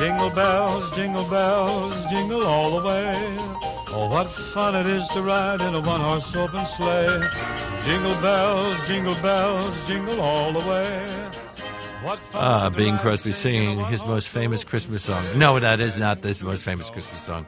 jingle bells, jingle all the way. Oh, what fun it is to ride in a one-horse open sleigh. Jingle bells, jingle all the way. Bing Crosby singing his most famous Christmas song. No, that is not his most famous Christmas song.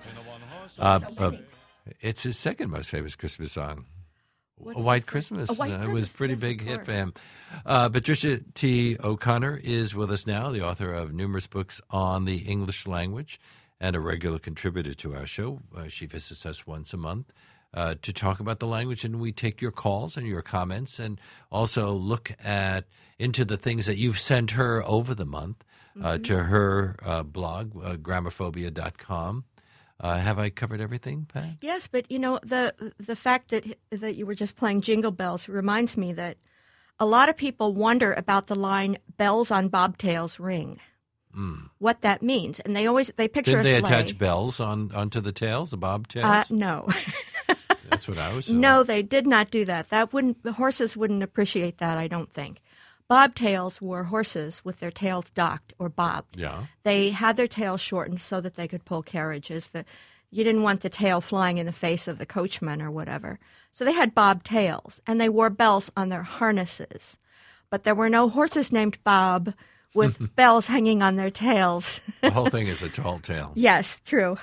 It's his second most famous Christmas song. White Christmas. It was a pretty big hit for him. Patricia T. O'Connor is with us now, the author of numerous books on the English language and a regular contributor to our show. She visits us once a month to talk about the language, and we take your calls and your comments and also look into the things that you've sent her over the month to her blog, grammarphobia.com. Have I covered everything, Pat? Yes, but the fact that you were just playing Jingle Bells reminds me that a lot of people wonder about the line "bells on bobtails ring," what that means, and they picture Didn't they a sleigh. attach bells onto the tails, the bobtails? No. That's what I was saying. No, they did not do that. The horses wouldn't appreciate that, I don't think. Bobtails were horses with their tails docked or bobbed. Yeah. They had their tails shortened so that they could pull carriages. You didn't want the tail flying in the face of the coachman or whatever. So they had bobtails, and they wore bells on their harnesses. But there were no horses named Bob with bells hanging on their tails. The whole thing is a tall tale. Yes, true.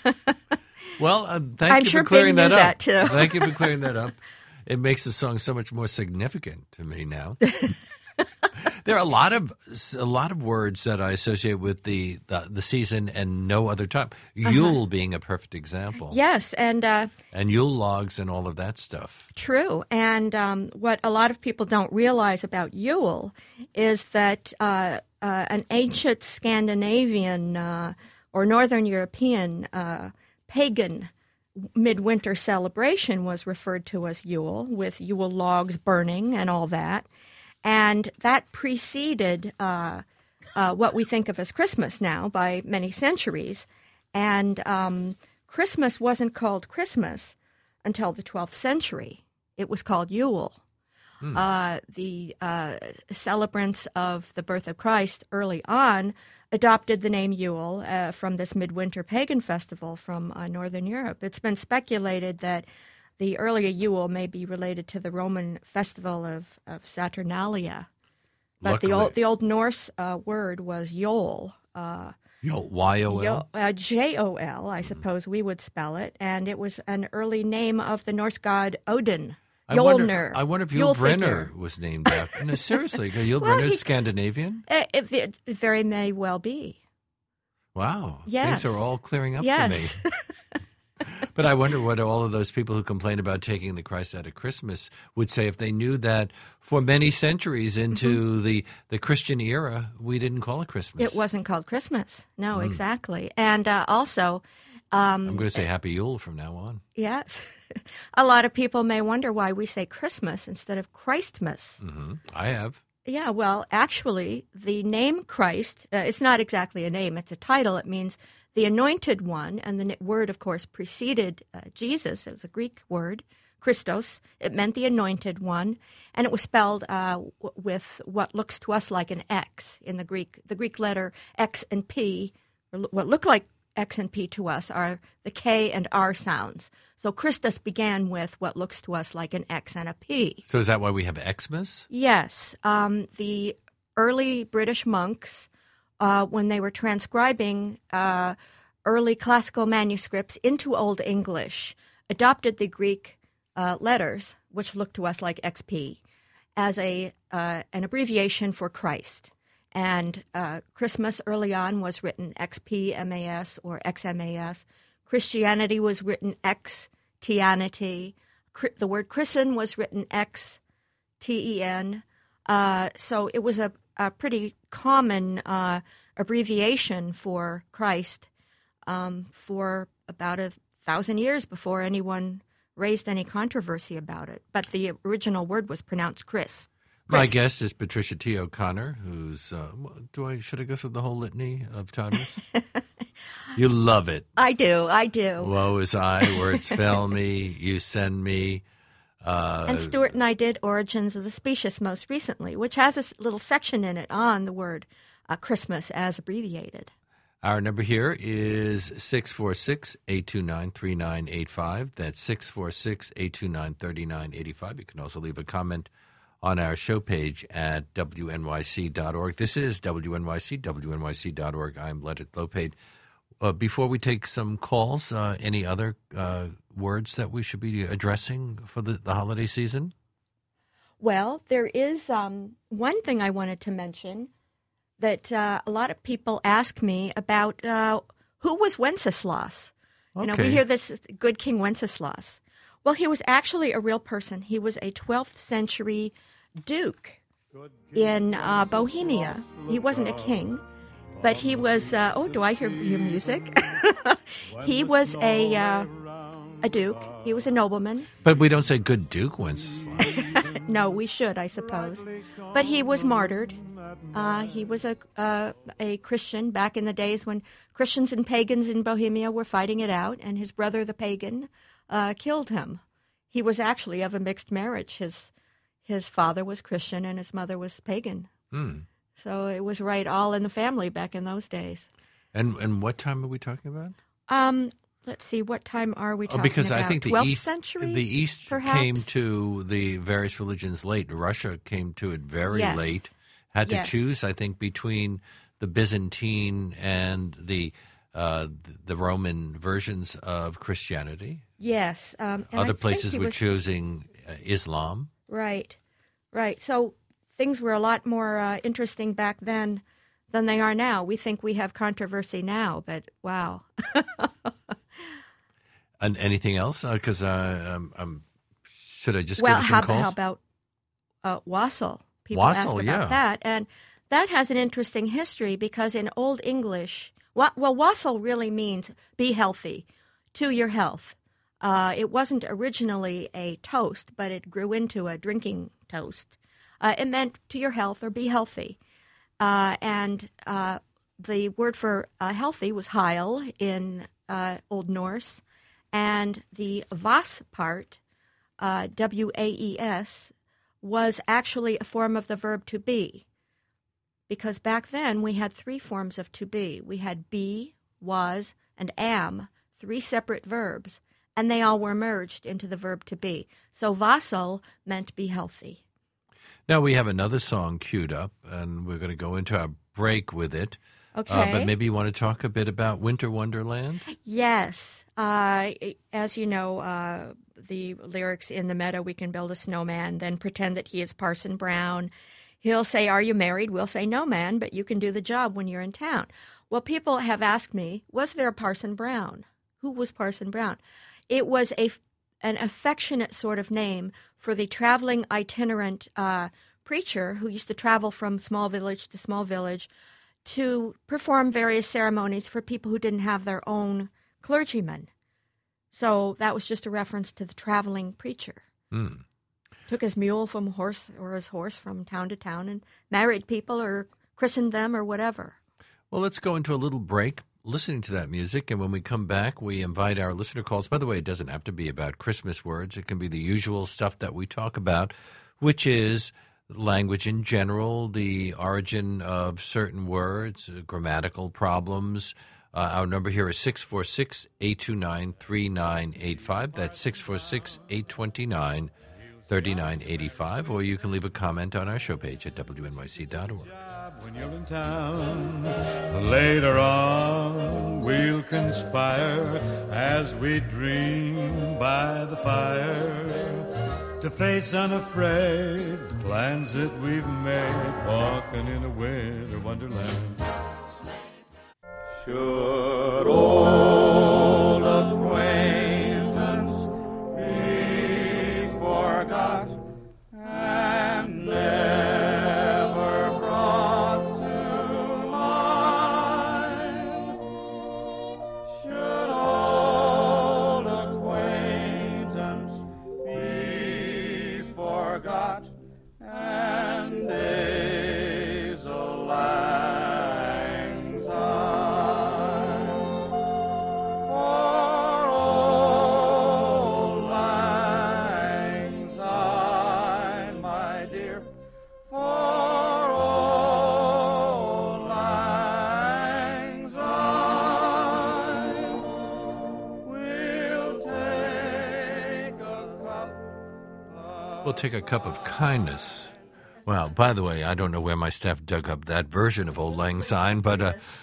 Well, thank you for clearing that up. That too. Thank you for clearing that up. It makes the song so much more significant to me now. There are a lot of words that I associate with the season and no other time. Yule being a perfect example. Yes, and Yule logs and all of that stuff. True, and what a lot of people don't realize about Yule is that an ancient Scandinavian or Northern European pagan midwinter celebration was referred to as Yule, with Yule logs burning and all that. And that preceded what we think of as Christmas now by many centuries. And Christmas wasn't called Christmas until the 12th century. It was called Yule. The celebrants of the birth of Christ early on adopted the name Yule from this midwinter pagan festival from Northern Europe. It's been speculated that the earlier Yule may be related to the Roman festival of Saturnalia. But the old Norse word was Yol. Yol, Y-O-L? J-O-L, I suppose we would spell it. And it was an early name of the Norse god Odin. I wonder if Yul Brynner was named after. No, seriously, Yul Brynner is Scandinavian? It very may well be. Wow. Yes. Things are all clearing up yes. for me. But I wonder what all of those people who complain about taking the Christ out of Christmas would say if they knew that for many centuries into the Christian era, we didn't call it Christmas. It wasn't called Christmas. No, exactly. And also... I'm going to say Happy Yule from now on. Yes. A lot of people may wonder why we say Christmas instead of Christmas. Mm-hmm. I have. Yeah, well, actually, the name Christ, it's not exactly a name, it's a title. It means the anointed one, and the word, of course, preceded Jesus. It was a Greek word, Christos. It meant the anointed one, and it was spelled with what looks to us like an X in the Greek. The Greek letter X and P, or what look like X and P to us, are the K and R sounds. So Christus began with what looks to us like an X and a P. So is that why we have Xmas? Yes. The early British monks, when they were transcribing early classical manuscripts into Old English, adopted the Greek letters, which look to us like XP, as an abbreviation for Christ. And Christmas early on was written XPMAS or XMAS. Christianity was written Xtianity. The word christen was written Xten. So it was a pretty common abbreviation for Christ for about 1,000 years before anyone raised any controversy about it. But the original word was pronounced Christ. My guest is Patricia T. O'Connor, who's, should I go through the whole litany of titles? You love it. I do. Woe is I, words fail me, you send me. And Stuart and I did Origins of the Specious most recently, which has a little section in it on the word Christmas as abbreviated. Our number here is 646-829-3985. That's 646-829-3985. You can also leave a comment on our show page at wnyc.org. This is WNYC, wnyc.org. I'm Leonard Lopate. Before we take some calls, any other words that we should be addressing for the holiday season? Well, there is one thing I wanted to mention that a lot of people ask me about who was Wenceslas. Okay. You know, we hear this good King Wenceslas. Well, he was actually a real person. He was a 12th century duke in Bohemia. He wasn't a king, but he was, do I hear music? He was a duke. He was a nobleman. But we don't say good Duke Wenceslas. No, we should, I suppose. But he was martyred. He was a Christian back in the days when Christians and pagans in Bohemia were fighting it out, and his brother, the pagan, killed him. He was actually of a mixed marriage. His father was Christian and his mother was pagan. So it was right all in the family back in those days. And what time are we talking about? Let's see, what time are we talking because about? I think the 12th century, the East perhaps? came to the various religions late. Russia came to it very late. Had to choose, I think, between the Byzantine and the Roman versions of Christianity. Yes. Other places were choosing Islam. Right. So things were a lot more interesting back then than they are now. We think we have controversy now, but wow. And anything else? Because should I just well, give some calls? How about wassail? People wassail, ask about that, and that has an interesting history because in Old English, wassail really means be healthy, to your health. It wasn't originally a toast, but it grew into a drinking toast. It meant to your health or be healthy. And the word for healthy was heil in Old Norse. And the vas part, W-A-E-S, was actually a form of the verb to be. Because back then we had three forms of to be. We had be, was, and am, three separate verbs. And they all were merged into the verb to be. So wassail meant be healthy. Now we have another song queued up, and we're going to go into our break with it. Okay. But maybe you want to talk a bit about Winter Wonderland? Yes. As you know, the lyrics in the meadow, we can build a snowman, then pretend that he is Parson Brown. He'll say, are you married? We'll say, no, man, but you can do the job when you're in town. Well, people have asked me, was there a Parson Brown? Who was Parson Brown? It was an affectionate sort of name for the traveling itinerant preacher who used to travel from small village to small village to perform various ceremonies for people who didn't have their own clergyman. So that was just a reference to the traveling preacher. Took his mule from horse or his horse from town to town and married people or christened them or whatever. Well, let's go into a little break listening to that music, and when we come back, we invite our listener calls. By the way, it doesn't have to be about Christmas words. It can be the usual stuff that we talk about, which is language in general, the origin of certain words, grammatical problems. Our number here is 646-829-3985. That's 646-829-3985. Or you can leave a comment on our show page at wnyc.org. When you're in town, later on we'll conspire as we dream by the fire to face unafraid the plans that we've made, walking in a winter wonderland. Should old acquaintance be forgot and never brought to mind? Should old acquaintance be forgot and days lang syne? We'll take a cup of kindness. Well, by the way, I don't know where my staff dug up that version of Auld Lang Syne, but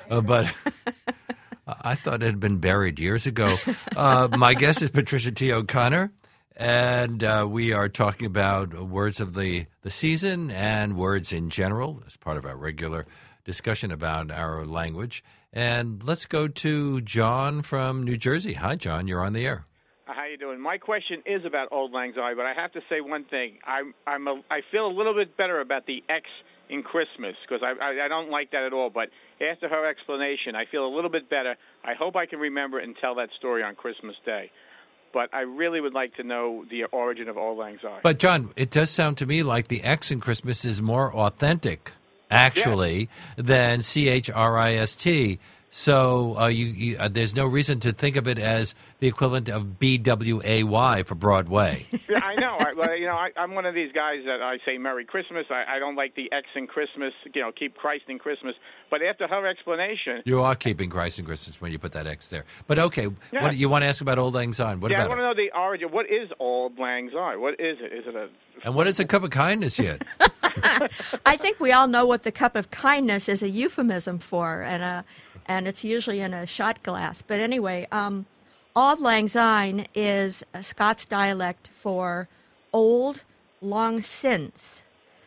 I thought it had been buried years ago. My guest is Patricia T. O'Connor, and we are talking about words of the season and words in general as part of our regular discussion about our language. And let's go to John from New Jersey. Hi, John. You're on the air. How you doing? My question is about Auld Lang Syne, but I have to say one thing. I feel a little bit better about the X in Christmas because I don't like that at all. But after her explanation, I feel a little bit better. I hope I can remember it and tell that story on Christmas Day. But I really would like to know the origin of Auld Lang Syne. But, John, it does sound to me like the X in Christmas is more authentic, actually, than CHRIST. So there's no reason to think of it as the equivalent of BWAY for Broadway. Yeah, I know. I'm one of these guys that I say Merry Christmas. I don't like the X in Christmas, keep Christ in Christmas. But after her explanation... You are keeping Christ in Christmas when you put that X there. But, okay, what you want to ask about Auld Lang Syne? What about I want to know the origin. What is Auld Lang Syne? What is it? Is it a... And what is a cup of kindness yet? I think we all know what the cup of kindness is a euphemism for, and it's usually in a shot glass. But anyway, Auld Lang Syne is a Scots dialect for old, long since,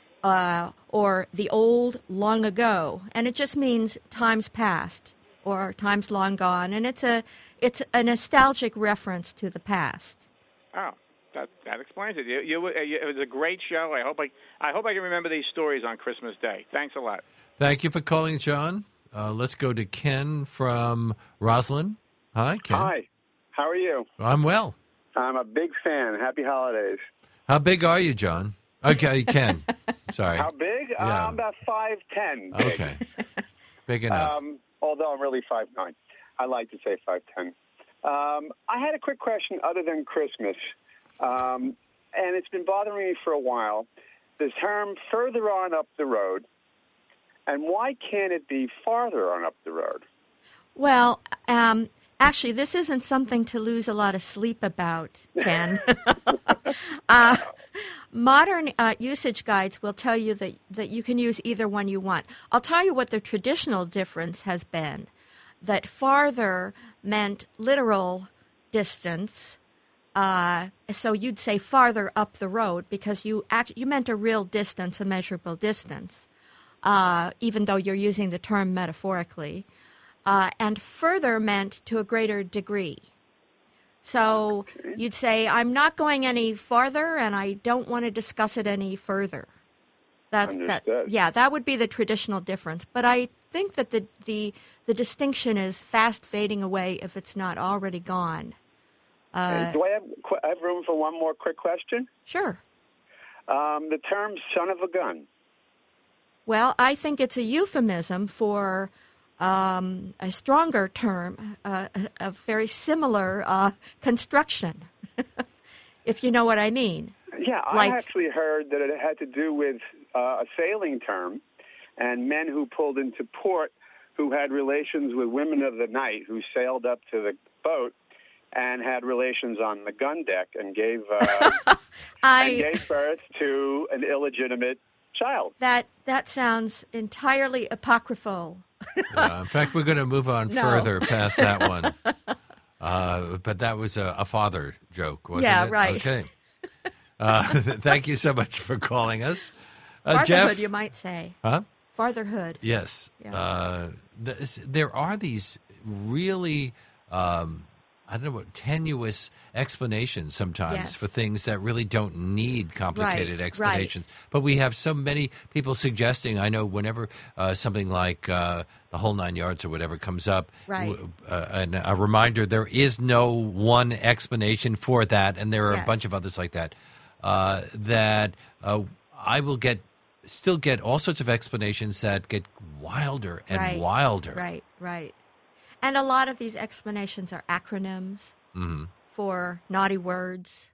or the old, long ago, and it just means times past or times long gone, and it's a nostalgic reference to the past. Oh. That explains it. It was a great show. I hope I can remember these stories on Christmas Day. Thanks a lot. Thank you for calling, John. Let's go to Ken from Roslyn. Hi, Ken. Hi. How are you? I'm well. I'm a big fan. Happy holidays. How big are you, John? Okay, Ken. Sorry. How big? Yeah. I'm about 5'10". Big. Okay. Big enough. Although I'm really 5'9". I like to say 5'10". I had a quick question other than Christmas. And it's been bothering me for a while. The term further on up the road, and why can't it be farther on up the road? Well, actually, this isn't something to lose a lot of sleep about, Ken. Modern usage guides will tell you that you can use either one you want. I'll tell you what the traditional difference has been, that farther meant literal distance. So you'd say farther up the road because you meant a real distance, a measurable distance, even though you're using the term metaphorically. And further meant to a greater degree. So you'd say, I'm not going any farther and I don't want to discuss it any further. That would be the traditional difference. But I think that the distinction is fast fading away if it's not already gone. Do I have room for one more quick question? Sure. The term son of a gun. Well, I think it's a euphemism for a stronger term, a very similar construction, if you know what I mean. Yeah, I actually heard that it had to do with a sailing term and men who pulled into port who had relations with women of the night who sailed up to the boat and had relations on the gun deck and gave birth to an illegitimate child. That sounds entirely apocryphal. In fact, we're going to move on further past that one. But that was a father joke, wasn't it? Yeah, right. Okay. Thank you so much for calling us. Fatherhood, Jeff? you might say. Huh? Fatherhood. Yes. Yeah. There are these really... I don't know what tenuous explanations sometimes for things that really don't need complicated explanations. Right. But we have so many people suggesting. I know whenever something like the whole 9 yards or whatever comes up, and a reminder, there is no one explanation for that, and there are a bunch of others like that. I will still get all sorts of explanations that get wilder and wilder. Right. And a lot of these explanations are acronyms for naughty words.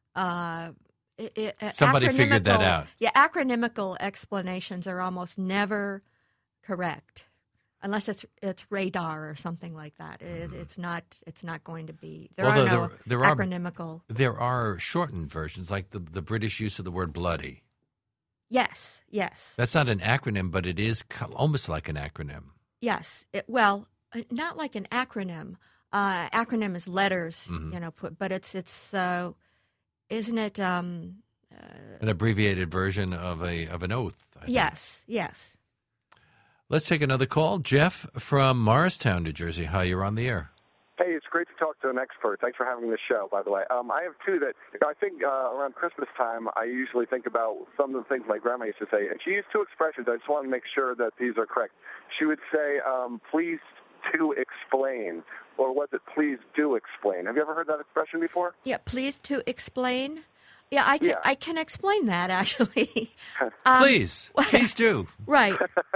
Somebody figured that out. Yeah, acronymical explanations are almost never correct. unless it's radar or something like that. It's not going to be. There are no acronymical. There are shortened versions, like the British use of the word bloody. Yes. That's not an acronym, but it is almost like an acronym. Yes. Not like an acronym. Acronym is letters, but it's isn't it? An abbreviated version of an oath. I think. Yes. Let's take another call. Jeff from Morristown, New Jersey. Hi, you're on the air. Hey, it's great to talk to an expert. Thanks for having this show, by the way. I have two that I think around Christmas time I usually think about some of the things my grandma used to say. And she used two expressions. I just want to make sure that these are correct. She would say, please to explain, or was it please do explain? Have you ever heard that expression before? Yeah, please to explain. Yeah, I can explain that, actually. Please do. Right.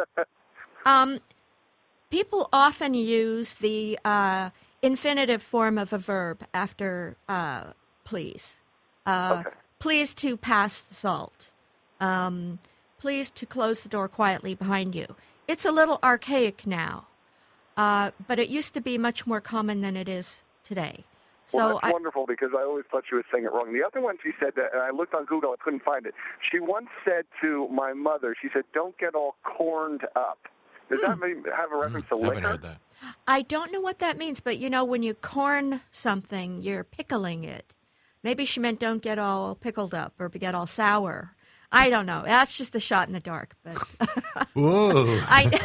People often use the infinitive form of a verb after please. Okay. Please to pass the salt. Please to close the door quietly behind you. It's a little archaic now, but it used to be much more common than it is today. Well, that's wonderful, because I always thought she was saying it wrong. The other one she said that, and I looked on Google, I couldn't find it. She once said to my mother, she said, "Don't get all corned up." Does that have a reference to liquor? I haven't heard that. I don't know what that means, but when you corn something, you're pickling it. Maybe she meant don't get all pickled up or get all sour. I don't know. That's just a shot in the dark. But whoa!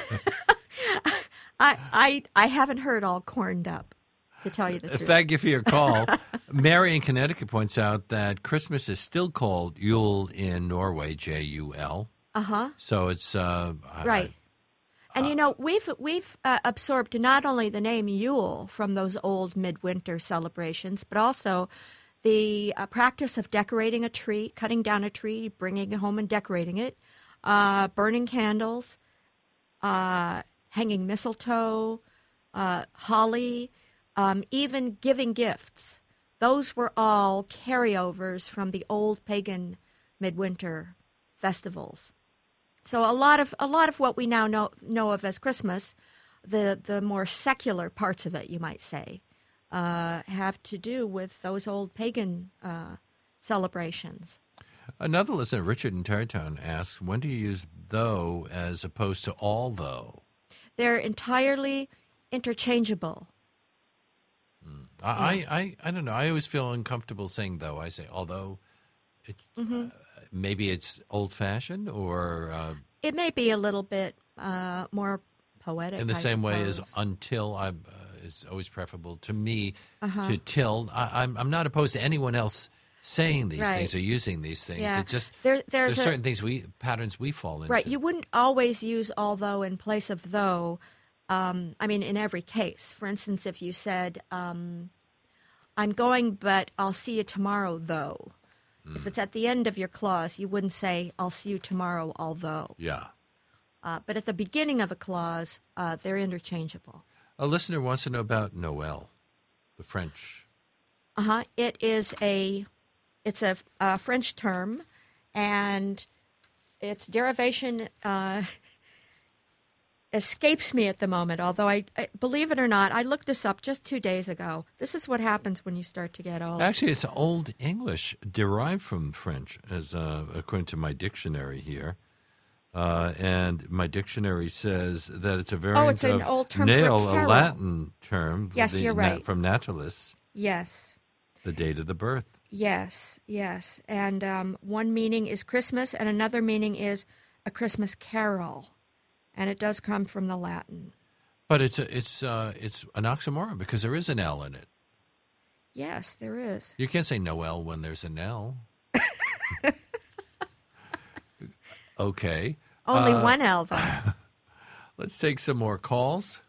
I haven't heard all corned up, to tell you the truth. Thank you for your call. Mary in Connecticut points out that Christmas is still called Yule in Norway, Jul. So it's right. And we've absorbed not only the name Yule from those old midwinter celebrations, but also the practice of decorating a tree, cutting down a tree, bringing it home and decorating it, burning candles, hanging mistletoe, holly, even giving gifts. Those were all carryovers from the old pagan midwinter festivals. So a lot of what we now know of as Christmas, the more secular parts of it, you might say, have to do with those old pagan celebrations. Another listener, Richard in Tarrytown, asks, when do you use though as opposed to although? They're entirely interchangeable. I don't know. I always feel uncomfortable saying though. I say although. Maybe it's old-fashioned, or it may be a little bit more poetic. In the same way as until is always preferable to me to till. I'm not opposed to anyone else saying these things or using these things. Yeah. It just there's certain patterns we fall into. Right. You wouldn't always use although in place of though. In every case. For instance, if you said, "I'm going, but I'll see you tomorrow, though." If it's at the end of your clause, you wouldn't say, "I'll see you tomorrow, although." Yeah. But at the beginning of a clause, they're interchangeable. A listener wants to know about Noel, the French. It's a French term, and its derivation escapes me at the moment, although I believe it or not, I looked this up just 2 days ago. This is what happens when you start to get old. Actually, it's Old English, derived from French, as according to my dictionary here. And my dictionary says that it's a variant it's an of old term nail, for carol. a Latin term. Yes, you're right. From natalis. Yes. The date of the birth. Yes. And one meaning is Christmas, and another meaning is a Christmas carol. And it does come from the Latin. But it's an oxymoron because there is an L in it. Yes, there is. You can't say Noel when there's an L. Okay. Only one L, though. Let's take some more calls.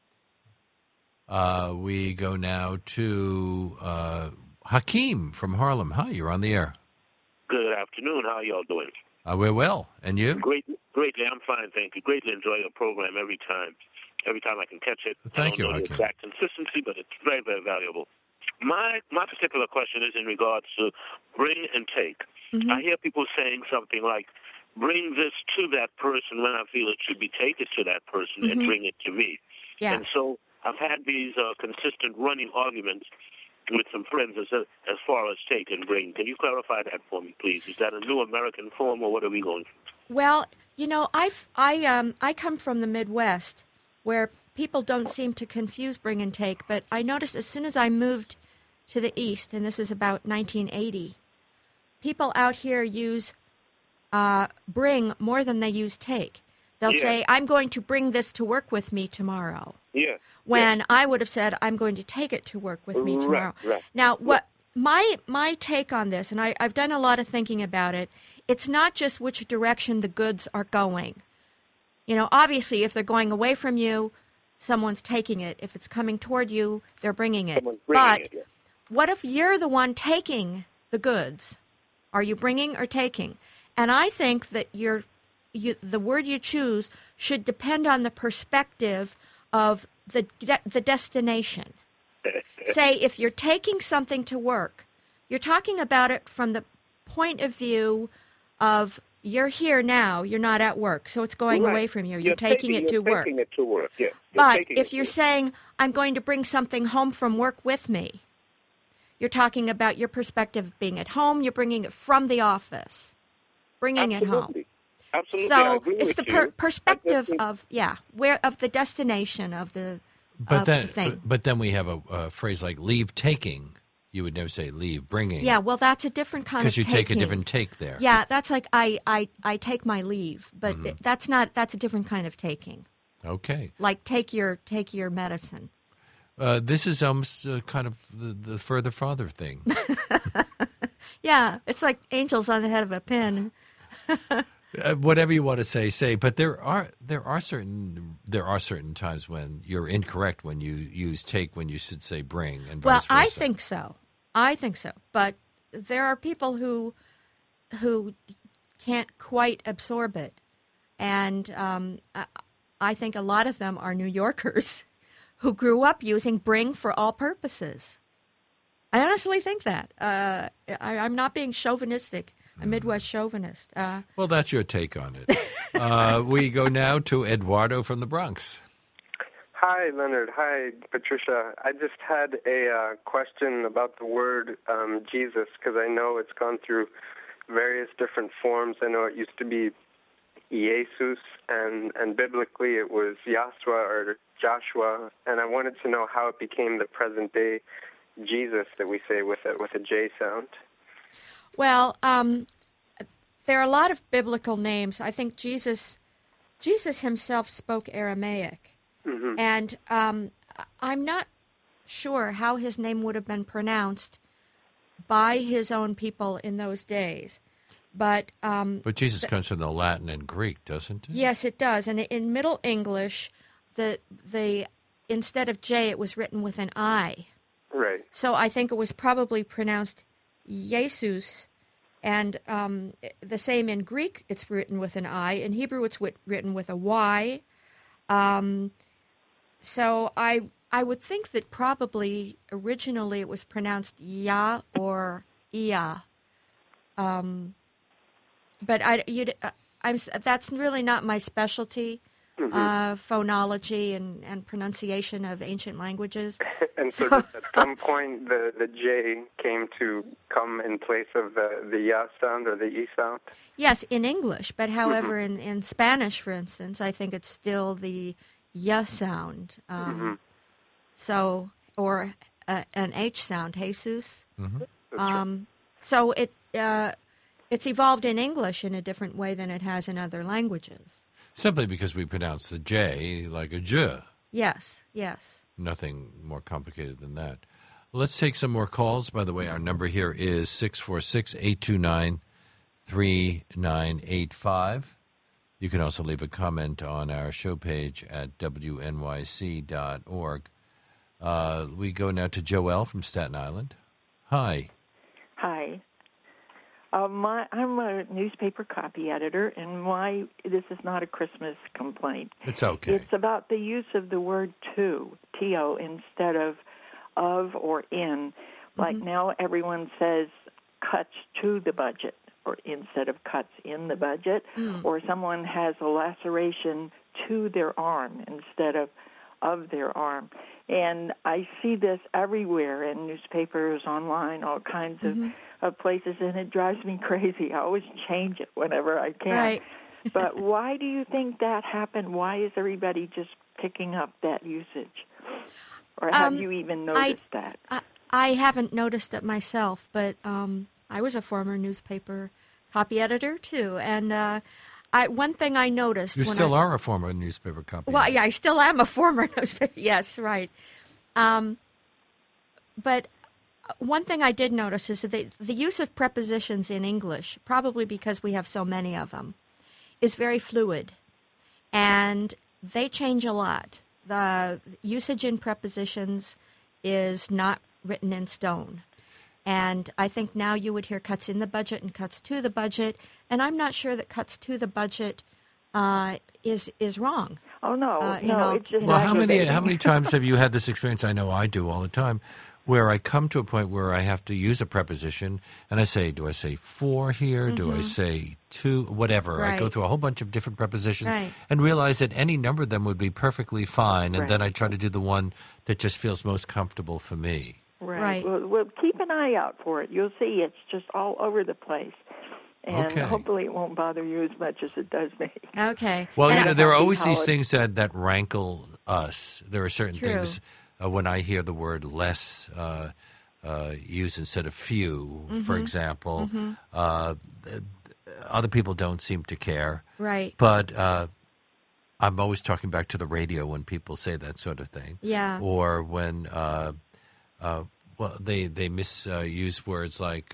We go now to Hakeem from Harlem. Hi, you're on the air. Good afternoon. How are y'all doing? We're well. And you? Greatly. I'm fine, thank you. Greatly enjoy your program every time. Every time I can catch it. Thank you, I don't know the exact consistency, but it's very, very valuable. My particular question is in regards to bring and take. I hear people saying something like, bring this to that person when I feel it should be taken to that person and bring it to me. Yeah. And so I've had these consistent running arguments with some friends as far as take and bring. Can you clarify that for me, please? Is that a new American form, or what are we going through? Well, you know, I come from the Midwest, where people don't seem to confuse bring and take, but I noticed as soon as I moved to the East, and this is about 1980, people out here use bring more than they use take. They'll say, I'm going to bring this to work with me tomorrow. Yeah. When I would have said, I'm going to take it to work with me tomorrow. Right. Now, what my take on this, and I've done a lot of thinking about it, it's not just which direction the goods are going. You know, obviously, if they're going away from you, someone's taking it. If it's coming toward you, they're bringing it. But what if you're the one taking the goods? Are you bringing or taking? And I think that the word you choose should depend on the perspective of the destination. Say, if you're taking something to work, you're talking about it from the point of view of you're here now, you're not at work, so it's going away from you. You're taking it to work. Yeah. But if you're saying, I'm going to bring something home from work with me, you're talking about your perspective of being at home, you're bringing it from the office, bringing it home. Absolutely. So it's the perspective of the destination of the thing. But then we have a phrase like leave taking. You would never say leave bringing. Yeah, well, that's a different kind of taking. Because you take a different take there. Yeah, that's like I take my leave, but that's a different kind of taking. Okay. Like take your medicine. This is almost kind of the further father thing. Yeah, it's like angels on the head of a pin. Whatever you want to say. But there are certain times when you're incorrect when you use take when you should say bring and vice versa. I think so. But there are people who can't quite absorb it, and I think a lot of them are New Yorkers who grew up using bring for all purposes. I honestly think that. I'm not being chauvinistic. A Midwest chauvinist. Well, that's your take on it. We go now to Eduardo from the Bronx. Hi, Leonard. Hi, Patricia. I just had a question about the word Jesus, because I know it's gone through various different forms. I know it used to be Jesus, and biblically it was Yahshua or Joshua, and I wanted to know how it became the present-day Jesus that we say with a J sound. Well, there are a lot of biblical names. I think Jesus himself spoke Aramaic. And I'm not sure how his name would have been pronounced by his own people in those days. But Jesus comes from the Latin and Greek, doesn't it? Yes, it does. And in Middle English, the instead of J, it was written with an I. Right. So I think it was probably pronounced Jesus, and the same in Greek, it's written with an I. In Hebrew, it's written with a Y. So I would think that probably originally it was pronounced Ya or Ia. But that's really not my specialty, phonology and pronunciation of ancient languages. And so at some point the J came to come in place of the Ya sound or the E sound? Yes, in English. But however, in Spanish, for instance, I think it's still the Ya sound. So, or an H sound, Jesus. So it's evolved in English in a different way than it has in other languages. Simply because we pronounce the J like a J. Yes. Nothing more complicated than that. Let's take some more calls. By the way, our number here is 646-829-3985. You can also leave a comment on our show page at wnyc.org. We go now to Joelle from Staten Island. Hi. Hi. I'm a newspaper copy editor, and this is not a Christmas complaint. It's okay. It's about the use of the word to, T-O, instead of or in. Like now everyone says cuts to the budget. or instead of cuts in the budget, or someone has a laceration to their arm instead of their arm. And I see this everywhere in newspapers, online, all kinds of places, and it drives me crazy. I always change it whenever I can. Right. But why do you think that happened? Why is everybody just picking up that usage? Or have you even noticed that? I haven't noticed it myself, but I was a former newspaper copy editor, too. And one thing I noticed... You still are a former newspaper copy editor. Well, yeah, I still am a former newspaper. Yes, right. But one thing I did notice is that the use of prepositions in English, probably because we have so many of them, is very fluid. And they change a lot. The usage in prepositions is not written in stone. And I think now you would hear cuts in the budget and cuts to the budget, and I'm not sure that cuts to the budget is wrong. Oh no, it's just well, how many times have you had this experience? I know I do all the time, where I come to a point where I have to use a preposition, and I say, do I say for here? Do I say to? Whatever. Right. I go through a whole bunch of different prepositions and realize that any number of them would be perfectly fine, and then I try to do the one that just feels most comfortable for me. Right. Well, keep an eye out for it. You'll see it's just all over the place. And hopefully it won't bother you as much as it does me. Okay. Well, there are always these things that rankle us. There are certain things when I hear the word less used instead of few, for example. Other people don't seem to care. Right. But I'm always talking back to the radio when people say that sort of thing. Yeah. Or when they misuse words like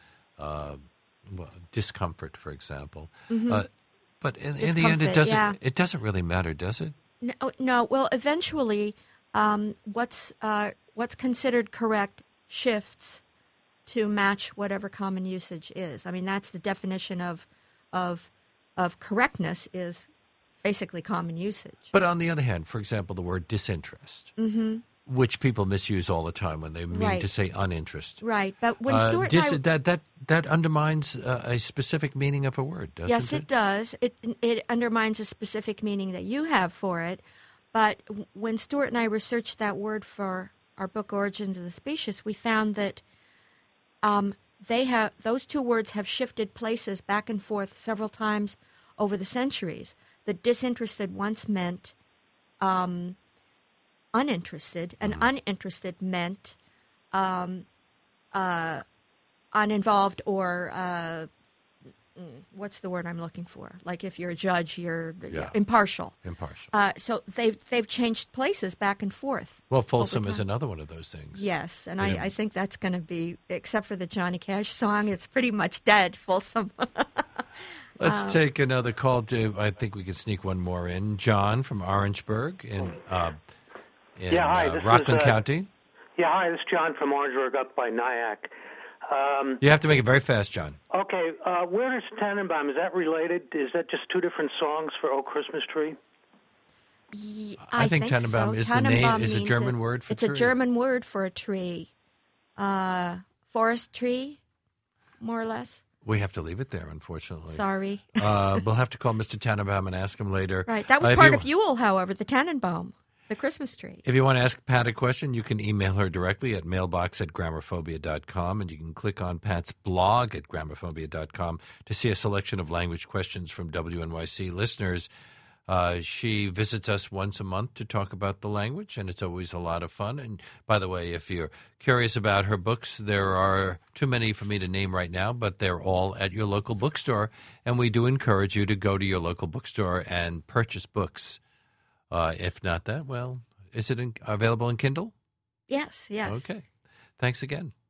discomfort, for example. But in the end, it doesn't really matter, does it? No. Well, eventually, what's considered correct shifts to match whatever common usage is. I mean, that's the definition of correctness is basically common usage. But on the other hand, for example, the word disinterest, which people misuse all the time when they mean to say uninterest. Right, but when Stuart that undermines a specific meaning of a word, doesn't it? Yes, it does. It undermines a specific meaning that you have for it. But when Stuart and I researched that word for our book Origins of the Species, we found that those two words have shifted places back and forth several times over the centuries. The disinterested once meant uninterested, and uninterested meant uninvolved or what's the word I'm looking for? Like if you're a judge, you're impartial. So they've changed places back and forth. Well, fulsome is another one of those things. Yes, and I think that's going to be, except for the Johnny Cash song, it's pretty much dead, fulsome. Let's take another call. I think we can sneak one more in. John from Orangeburg in Rockland County. Yeah, hi, this is John from Orangeburg up by Nyack. You have to make it very fast, John. Okay, where is Tannenbaum? Is that related? Is that just two different songs for "Oh Christmas Tree"? I think Tannenbaum is the name. Is a German word for tree. It's a German word for a tree, forest tree, more or less. We have to leave it there, unfortunately. Sorry. We'll have to call Mr. Tannenbaum and ask him later. Right. That was part of Yule, however, the Tannenbaum, the Christmas tree. If you want to ask Pat a question, you can email her directly at mailbox@grammarphobia.com, and you can click on Pat's blog at grammarphobia.com to see a selection of language questions from WNYC listeners. She visits us once a month to talk about the language, and it's always a lot of fun. And by the way, if you're curious about her books, there are too many for me to name right now, but they're all at your local bookstore. And we do encourage you to go to your local bookstore and purchase books. If not that, well, is it available in Kindle? Yes. Okay. Thanks again.